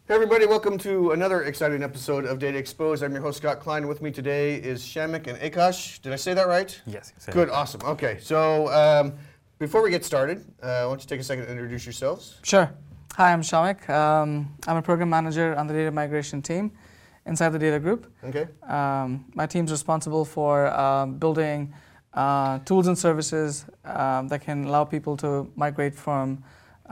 Hey everybody, welcome to another exciting episode of Data Exposed. I'm your host Scott Klein. With me today is Shamik and Akash. Did I say that right? Yes. Good, awesome. Okay, so before we get started, why don't you take a second to introduce yourselves? Sure. Hi, I'm Shamik. I'm a program manager on the data migration team inside the data group. Okay. My team's responsible for building tools and services that can allow people to migrate from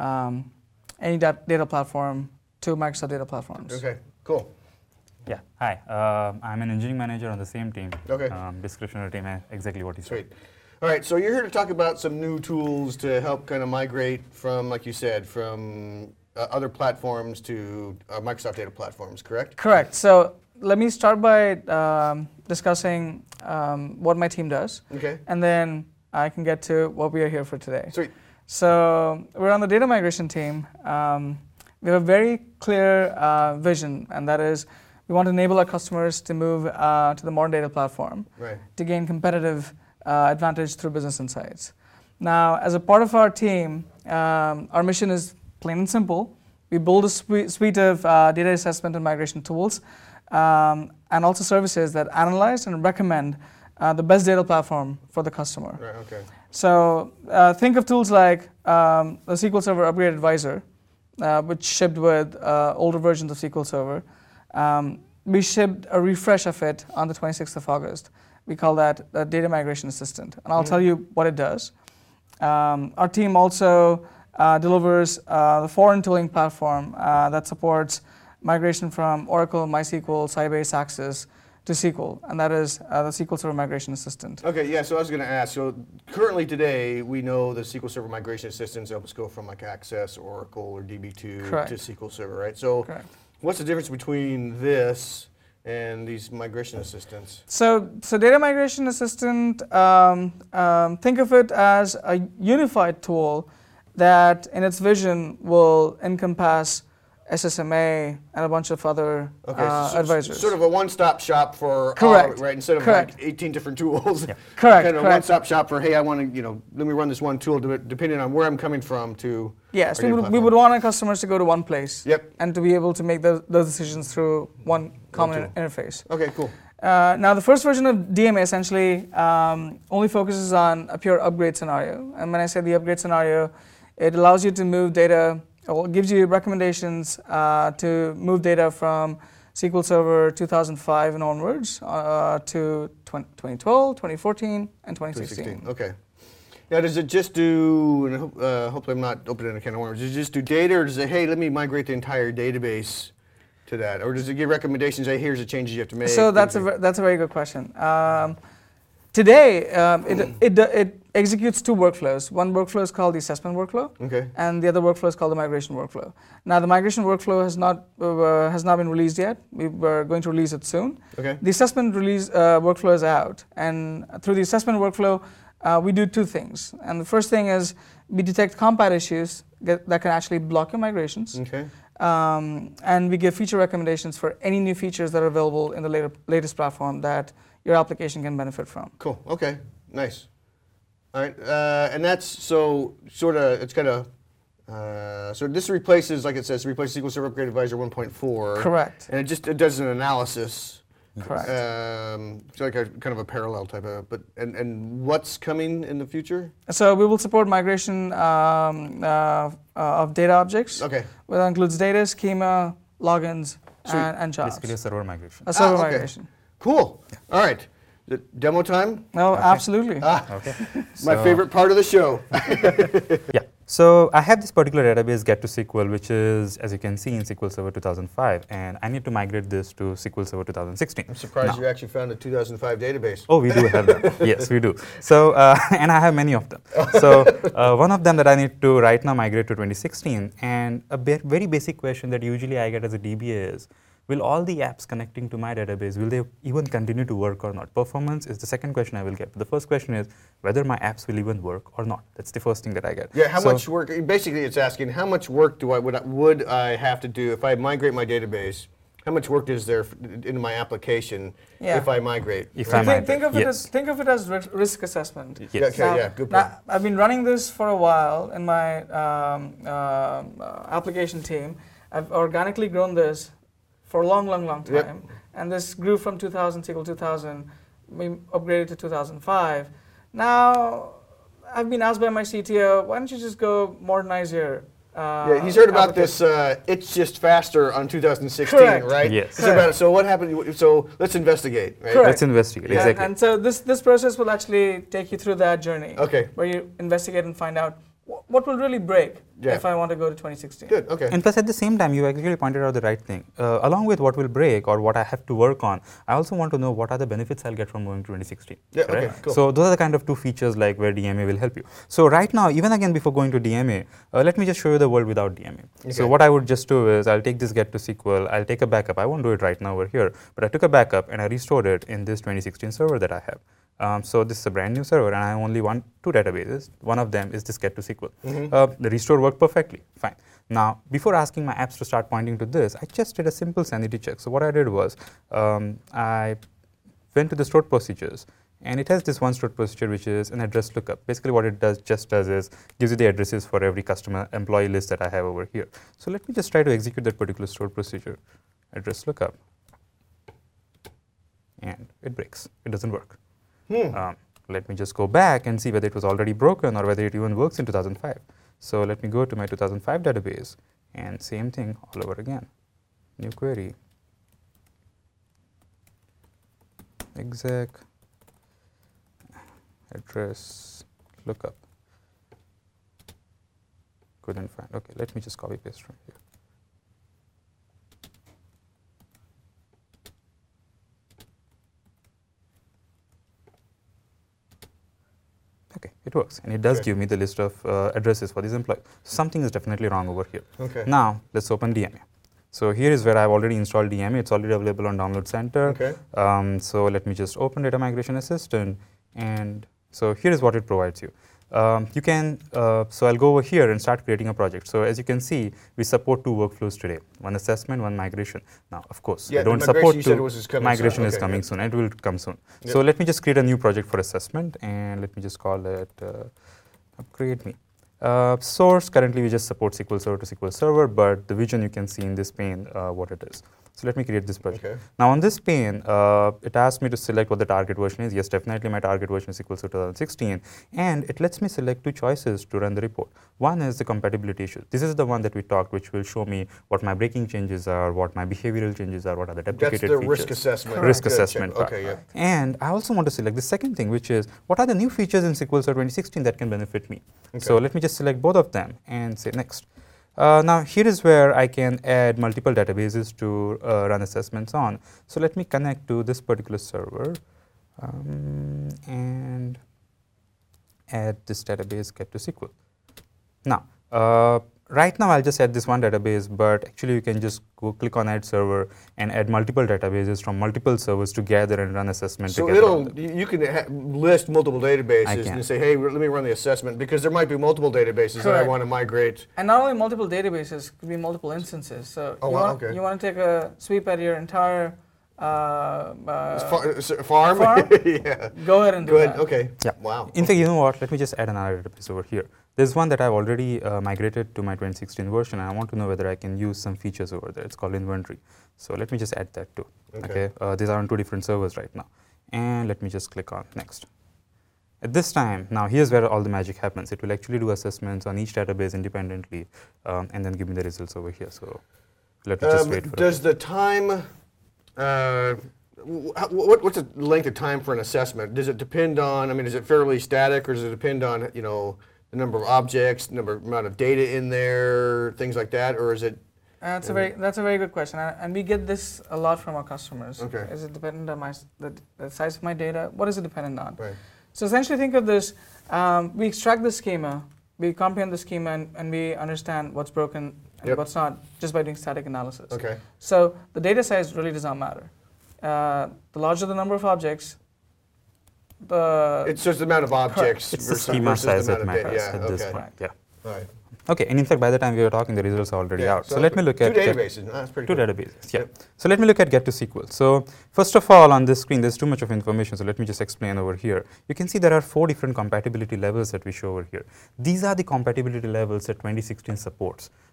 any data platform to Microsoft data platforms. Okay, cool. Yeah. Hi. I'm an engineering manager on the same team. Okay. Description of the team is exactly what you said. Sweet. All right, so you're here to talk about some new tools to help kind of migrate from, like you said, from other platforms to Microsoft data platforms, correct? Correct. So let me start by discussing what my team does. Okay. And then I can get to what we are here for today. Sweet. So we're on the data migration team. We have a very clear vision, and that is we want to enable our customers to move to the modern data platform to gain competitive advantage through business insights. Now, as a part of our team, our mission is plain and simple. We build a suite of data assessment and migration tools and also services that analyze and recommend the best data platform for the customer. Right, okay. So think of tools like the SQL Server Upgrade Advisor, which shipped with older versions of SQL Server. We shipped a refresh of it on the 26th of August. We call that the Data Migration Assistant, and I'll tell you what it does. Our team also delivers the foreign tooling platform that supports migration from Oracle, MySQL, Sybase, Access to SQL, and that is the SQL Server Migration Assistant. Okay, yeah, so I was going to ask, so currently today we know the SQL Server Migration Assistants help us go from like Access, Oracle, or DB2 Correct. to SQL Server, right? So Correct. what's the difference between this and these migration assistants? So Data Migration Assistant, think of it as a unified tool that in its vision will encompass SSMA and a bunch of other advisors. Sort of a one-stop shop for Correct. All, right? Instead of Correct. like 18 different tools. Yeah. Correct. Kind of correct. one-stop shop for, hey, I want to, let me run this one tool depending on where I'm coming from to. Yes, our we data would platform. want our customers to go to one place. Yep. And to be able to make those decisions through one common interface. Okay, cool. Now, the first version of DMA essentially only focuses on a pure upgrade scenario. And when I say the upgrade scenario, it allows you to move data, or gives you recommendations to move data from SQL Server 2005 and onwards to 2012, 2014, and 2016. Okay. Now, does it just do, and hopefully I'm not opening a can of worms, does it just do data, or does it, hey, let me migrate the entire database to that? Or does it give recommendations, hey, here's the changes you have to make? So that's a very good question. Today, it executes two workflows. One workflow is called the assessment workflow, and the other workflow is called the migration workflow. Now, the migration workflow has not been released yet. We're going to release it soon. Okay. The assessment workflow is out, and through the assessment workflow, we do two things. And the first thing is we detect compat issues that can actually block your migrations. Okay. And we give feature recommendations for any new features that are available in the latest platform that your application can benefit from. Cool. Okay. Nice. All right. And that's so sort of, it's kind of, so this replaces, like it says, replaces SQL Server Upgrade Advisor 1.4. Correct. And it does an analysis. Correct. So like a kind of a parallel type of, and what's coming in the future? So we will support migration of data objects. Okay. That includes data, schema, logins, and jobs. Basically a server migration. A server okay. migration. Cool. All right. The demo time? No, absolutely. Okay. My favorite part of the show. Yeah. So I have this particular database, Get to SQL, which is, as you can see, in SQL Server 2005, and I need to migrate this to SQL Server 2016. I'm surprised you actually found a 2005 database. Oh, we do have them. Yes, we do. So, and I have many of them. So, one of them that I need to right now migrate to 2016, and a very basic question that usually I get as a DBA is, will all the apps connecting to my database, will they even continue to work or not? Performance is the second question I will get. The first question is whether my apps will even work or not. That's the first thing that I get. Yeah, how much work, basically it's asking how much work would I have to do if I migrate my database? How much work is there in my application if I migrate? Think of it as risk assessment. Yes. Yeah, okay, yeah, good point. Now, I've been running this for a while in my application team, I've organically grown this for a long, long, long time. Yep. And this grew from 2000, SQL 2000, we upgraded to 2005. Now, I've been asked by my CTO, why don't you just go modernize your Yeah, he's heard about this. It's just faster on 2016, Correct. right? Yes. He's heard about it. So what happened? So let's investigate. Right? Correct. Let's investigate. Yeah, Exactly. and so this process will actually take you through that journey. Okay. Where you investigate and find out what will really break Yeah. if I want to go to 2016. Good. Okay. And plus, at the same time, you actually pointed out the right thing. Along with what will break or what I have to work on, I also want to know what are the benefits I'll get from moving to 2016. Yeah, right? okay, cool. So those are the kind of two features like where DMA will help you. So right now, even again before going to DMA, let me just show you the world without DMA. Okay. So what I would just do is I'll take this get to SQL, I'll take a backup. I won't do it right now over here, but I took a backup and I restored it in this 2016 server that I have. So this is a brand new server, and I only want two databases. One of them is this get to SQL. The restore worked perfectly, fine. Now, before asking my apps to start pointing to this, I just did a simple sanity check. So what I did was, I went to the stored procedures, and it has this one stored procedure which is an address lookup. Basically, what it does is gives you the addresses for every customer employee list that I have over here. So let me just try to execute that particular stored procedure, address lookup, and it breaks. It doesn't work. Let me just go back and see whether it was already broken or whether it even works in 2005. So let me go to my 2005 database and same thing all over again. New query, exec, address, lookup. Couldn't find. Okay, let me just copy paste from here. Okay, it works, and it does give me the list of addresses for these employees. Something is definitely wrong over here. Okay. Now, let's open DMA. So here is where I've already installed DMA. It's already available on Download Center. Okay. So let me just open Data Migration Assistant, and so here is what it provides you. You can, so I'll go over here and start creating a project. So as you can see, we support two workflows today, one assessment, one migration. Now, of course, Yeah, I don't the support migration you said two. was coming Migration soon. is Okay, coming yeah. soon, and it will come soon. Yep. So let me just create a new project for assessment, and let me just call it upgrade me. Source, currently we just support SQL Server to SQL Server, but the vision you can see in this pane what it is. So let me create this project. Okay. Now on this pane, it asks me to select what the target version is. Yes, definitely my target version is SQL Server 2016. And it lets me select two choices to run the report. One is the compatibility issue. This is the one that we talked, which will show me what my breaking changes are, what my behavioral changes are, what are the deprecated That's the features. risk assessment. Risk Good, assessment check. part. Okay, yeah. And I also want to select the second thing, which is what are the new features in SQL Server 2016 that can benefit me. Okay. So let me just select both of them and say next. Now here is where I can add multiple databases to run assessments on. So let me connect to this particular server and add this database get to SQL. Now, right now I'll just add this one database, but actually you can just go click on add server and add multiple databases from multiple servers to gather and run assessment So together. on them. you can list multiple databases I can. and say, hey, let me run the assessment, because there might be multiple databases that I Correct. want to migrate. And not only multiple databases, could be multiple instances. So Oh, you, wow, want, okay. you want to take a sweep at your entire Farm? farm? Yeah. go ahead and do Good. that. Okay. Yeah. Wow. In fact, you know what? Let me just add another database over here. There's one that I've already migrated to my 2016 version, and I want to know whether I can use some features over there. It's called inventory. So let me just add that too. Okay. These are on two different servers right now. And let me just click on next. At this time, now here's where all the magic happens. It will actually do assessments on each database independently, and then give me the results over here. So let me just wait for Does the time, what's the length of time for an assessment? Does it depend on, I mean, is it fairly static, or does it depend on, you know, the number of objects, amount of data in there, things like that, or is it? That's a very good question, and we get this a lot from our customers. Okay. Is it dependent on the size of my data? What is it dependent on? Right. So essentially, think of this: we extract the schema, we comprehend the schema, and we understand what's broken and Yep. what's not just by doing static analysis. Okay. So the data size really does not matter. The larger the number of objects, It's just the amount of objects It's the versus, schema versus size the that amount of matters data. at Yeah, this okay. point. Yeah. All right. Okay, and in fact, by the time we were talking, the results are already Yeah, out. So let me look at two databases. That's pretty two cool. databases. Yeah. Yep. So let me look at get to SQL. So first of all, on this screen, there's too much of information. So let me just explain over here. You can see there are 4 different compatibility levels that we show over here. These are the compatibility levels that 2016 supports.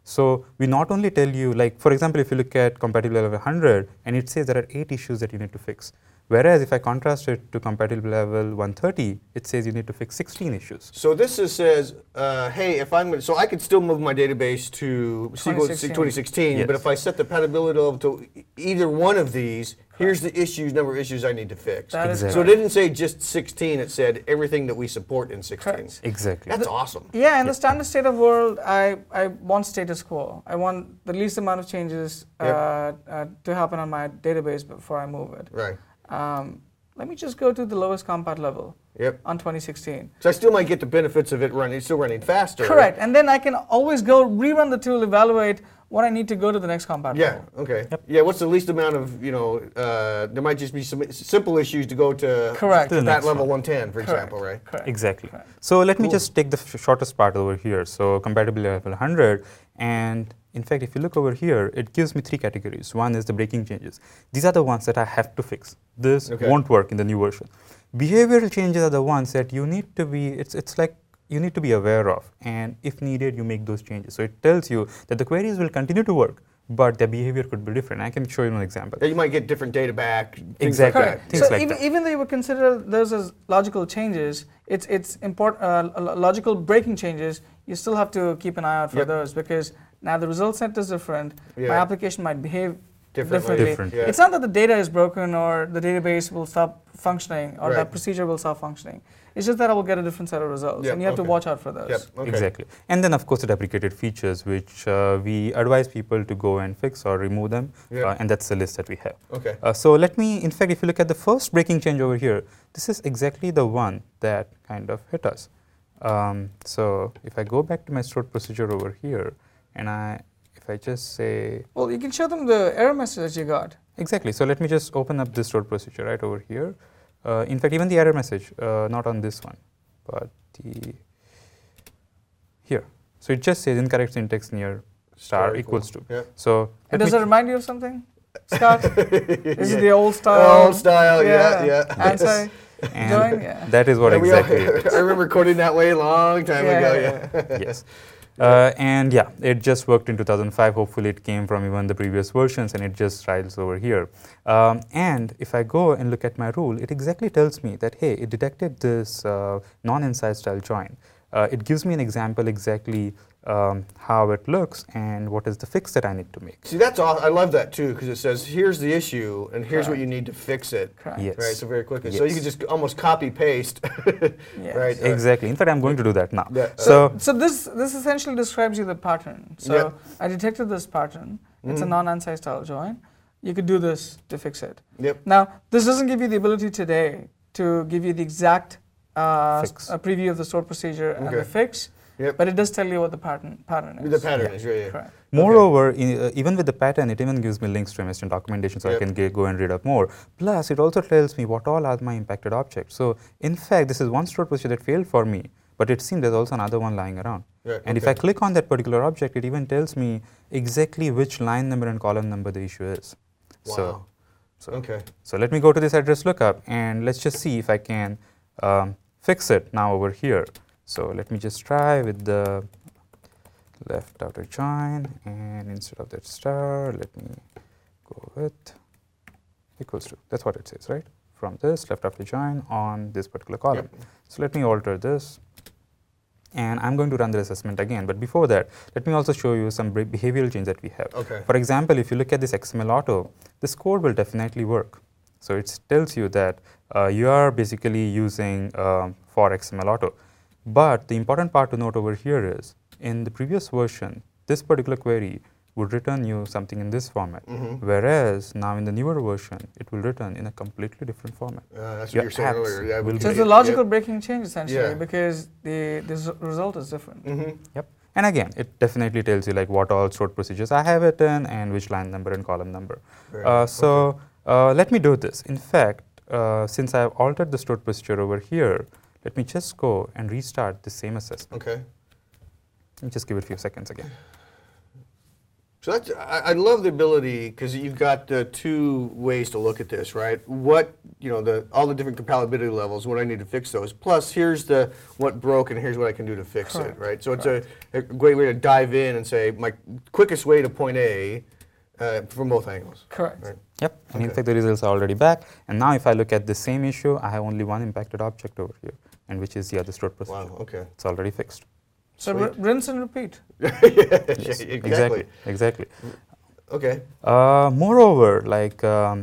So we not only tell you, like for example, if you look at compatibility level 100, and it says there are 8 issues that you need to fix. Whereas if I contrast it to compatibility level 130, it says you need to fix 16 issues. So this says, hey, if I'm so I could still move my database to SQL 2016, Yes. but if I set the compatibility level to either one of these, here's the number of issues I need to fix. That is Exactly. So it didn't say just 16; it said everything that we support in 16. Correct. Exactly. That's awesome. Yeah, in the standard state of world, I want status quo. I want the least amount of changes to happen on my database before I move it. Right. Let me just go to the lowest compat level Yep. on 2016. So I still might get the benefits of it running. It's still running faster. Correct, and then I can always go rerun the tool, evaluate what I need to go to the next compat Yeah. level. Okay. Yeah. What's the least amount of there might just be some simple issues to go to Correct. To the that next level one. 110, for example, right? Correct. Exactly. Correct. So let me Cool. just take the shortest part over here. So compatibility level 100, and in fact, if you look over here, it gives me 3 categories. One is the breaking changes. These are the ones that I have to fix. This Okay. won't work in the new version. Behavioral changes are the ones that you need to be. It's like you need to be aware of, and if needed, you make those changes. So it tells you that the queries will continue to work, but their behavior could be different. I can show you an example. Yeah, you might get different data back. Things Exactly. Like Correct. that. Things So like even, that. even though you would consider those as logical changes, it's important. Logical breaking changes, you still have to keep an eye out for Yep. those, because now the result set is different. Yeah. My application might behave Differently. differently. Yeah. It's not that the data is broken or the database will stop functioning or Right. that procedure will stop functioning. It's just that I will get a different set of results, Yep, and you have okay. to watch out for those. Yep. Okay. Exactly. And then, of course, the deprecated features, which we advise people to go and fix or remove them, Yep. and that's the list that we have. Okay. So let me, in fact, if you look at the first breaking change over here, this is exactly the one that kind of hit us. So if I go back to my stored procedure over here, and if I just say, Well, you can show them the error message that you got. exactly, so let me just open up this stored procedure right over here. In fact, even the error message, not on this one, but here. So it just says incorrect syntax near star equals to. Yeah. So And let does me it remind you of something, Scott? This is the old style. Old style, yeah. Anti and join, yeah. that is what Yeah, we all- exactly it is. I remember coding that way a long time Yeah, ago. yeah, Yeah. Yes. And yeah, it just worked in 2005. Hopefully it came from even the previous versions, and it just rides over here. And if I go and look at my rule, it exactly tells me that, hey, it detected this non-inside style join. It gives me an example exactly how it looks and what is the fix that I need to make. See, that's awesome. I love that too, because it says here's the issue and here's what Correct. you need to fix it. Correct. Yes. Right. So very quickly. So you Yes. can just almost copy paste. Yes. Right. Exactly. In fact, I'm going to do that now. Yeah. So So this essentially describes you the pattern. So Yep. I detected this pattern. It's a Mhm. non-ANSI style join. You could do this to fix it. Yep. Now, this doesn't give you the ability today to give you the exact Fix. preview of the stored procedure and Okay. the fix, Yep. but it does tell you what the pattern is. The pattern is really. Correct. moreover, even with the pattern, it even gives me links to MSN documentation, so Yep. I can go and read up more. Plus, it also tells me what all are my impacted objects. So, in fact, this is one stored procedure that failed for me, but it seems there's also another one lying around. Right, And if okay. I click on that particular object, it even tells me exactly which line number and column number the issue is. Wow. So, Okay. so let me go to this address lookup, and let's just see if I can fix it now over here. So let me just try with the left outer join, and instead of that star, let me go with equals to. That's what it says, right? From this left outer join on this particular column. Yep. So let me alter this, and I'm going to run the assessment again. But before that, let me also show you some behavioral change that we have. Okay. For example, if you look at this XML auto, this code will definitely work. So it tells you that you are basically using for XML auto. But the important part to note over here is, in the previous version, this particular query would return you something in this format. Mm-hmm. Whereas now in the newer version, it will return in a completely different format. That's what Your you were saying apps earlier. Yeah, will So it's Yeah. a logical breaking change essentially, Yeah. because the result is different. Mm-hmm. Yep. And again, it definitely tells you like what all stored procedures I have it in and which line number and column number. Let me do this. In fact, since I have altered the stored procedure over here, let me just go and restart the same assessment. Okay. And just give it a few seconds again. So that's, I love the ability, because you've got the two ways to look at this, right? What, all the different compatibility levels, what I need to fix those. Plus, here's the what broke and here's what I can do to fix it, right? So it's a great way to dive in and say, my quickest way to point A from both angles. Correct. Right? Yep, and in fact the results are already back. And now if I look at the same issue, I have only one impacted object over here, and which is the other stored procedure. Wow, okay. It's already fixed. So rinse and repeat. Yes, exactly. Exactly. Okay. Moreover, like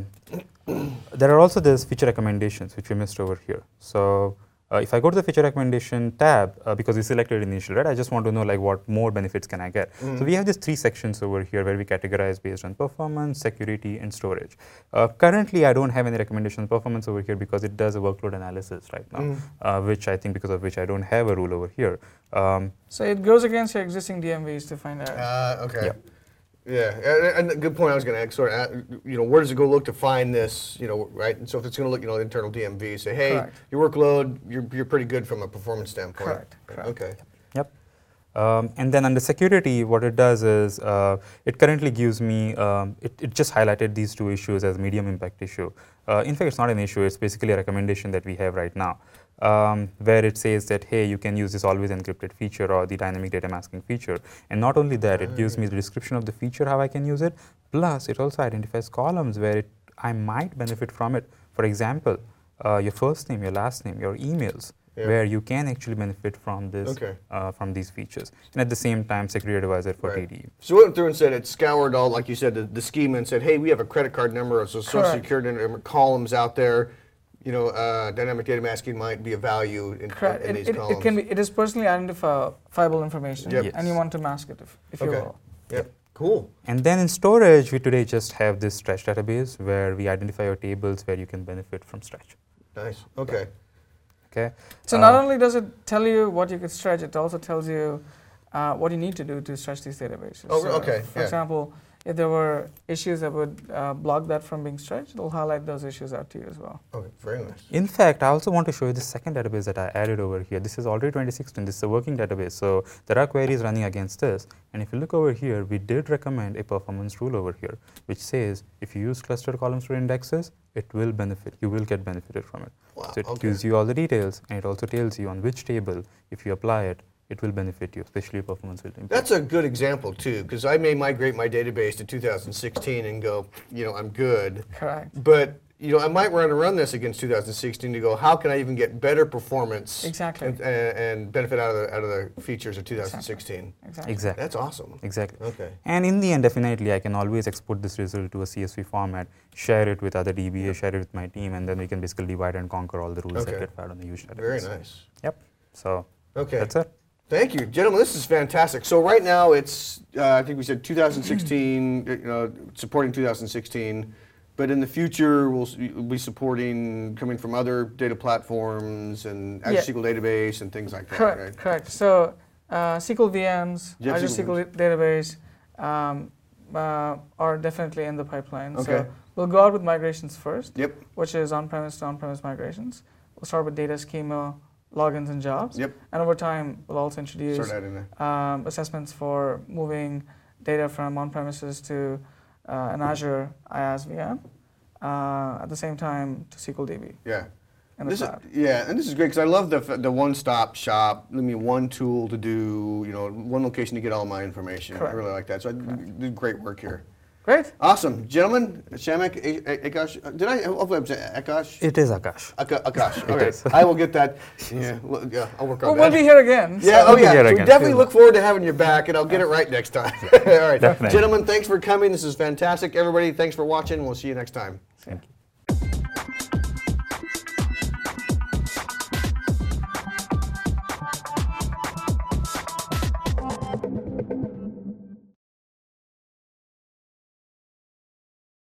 there are also these feature recommendations which we missed over here. So if I go to the feature recommendation tab, because we selected initial, right? I just want to know like what more benefits can I get. So we have these 3 sections over here where we categorize based on performance, security, and storage. Currently, I don't have any recommendation on performance over here because it does a workload analysis right now, which I think because of which I don't have a rule over here. So it goes against your existing DMVs to find out. Okay. Yep. Yeah, and a good point I was going to sort of, where does it go look to find this, right? And so if it's going to look, internal DMV, say, hey, Correct. your workload, you're pretty good from a performance standpoint. Correct. Okay. Yep. And then under security, what it does is it currently gives me, it just highlighted these 2 issues as medium impact issue. In fact, it's not an issue, it's basically a recommendation that we have right now. Where it says that, hey, you can use this always encrypted feature or the dynamic data masking feature. And not only that, it gives me the description of the feature, how I can use it, plus it also identifies columns where I might benefit from it. For example, your first name, your last name, your emails, where you can actually benefit from this, from these features. And at the same time, security advisor for TDE. So we went through and said it scoured all, like you said, the schema and said, hey, we have a credit card number, a social security number, columns out there. Dynamic data masking might be a value in these columns. It is personally identifiable information, and you want to mask it if you will. Yep. Cool. And then in storage, we today just have this Stretch database where we identify your tables where you can benefit from Stretch. Nice. Okay. Okay. So not only does it tell you what you could stretch, it also tells you what you need to do to stretch these databases. Oh, so okay. For example, if there were issues that would block that from being stretched, it'll highlight those issues out to you as well. Okay, very nice. In fact, I also want to show you the second database that I added over here. This is already 2016. This is a working database. So there are queries running against this. And if you look over here, we did recommend a performance rule over here, which says if you use clustered columns for indexes, it will benefit. You will get benefited from it. Wow, so it gives you all the details, and it also tells you on which table, if you apply it, it will benefit you, especially performance will improve. That's a good example too, because I may migrate my database to 2016 and go, I'm good. Correct. But I might run this against 2016 to go, how can I even get better performance? Exactly. And benefit out of the features of 2016. Exactly. That's awesome. Exactly. Okay. And in the end, definitely, I can always export this result to a CSV format, share it with other DBA, share it with my team, and then we can basically divide and conquer all the rules that get found on the huge database. Very nice. Yep. So okay. That's it. Thank you, gentlemen. This is fantastic. So right now it's, I think we said 2016, supporting 2016, but in the future we'll be supporting coming from other data platforms and Azure SQL database and things like that. Correct. Right? Correct. So SQL VMs, Azure SQL database are definitely in the pipeline. Okay. So we'll go out with migrations first. Yep. Which is on-premise to on-premise migrations. We'll start with data schema, logins and jobs. Yep. And over time, we'll also introduce assessments for moving data from on-premises to an Azure IaaS VM. At the same time, to SQLDB. Yeah. In the cloud. And this is great because I love the one-stop shop. Let me one tool to do, one location to get all my information. Correct. I really like that. So I did great work here. Great. Awesome. Gentlemen, Shamik, Akash, hopefully I'm saying Akash? It is Akash. Akash, okay. I will get that. Yeah, I'll work on that. We'll be here again. Yeah, so. So we definitely look forward to having you back, and I'll get it right next time. All right. Definitely. Gentlemen, thanks for coming. This is fantastic. Everybody, thanks for watching. We'll see you next time. Thank you.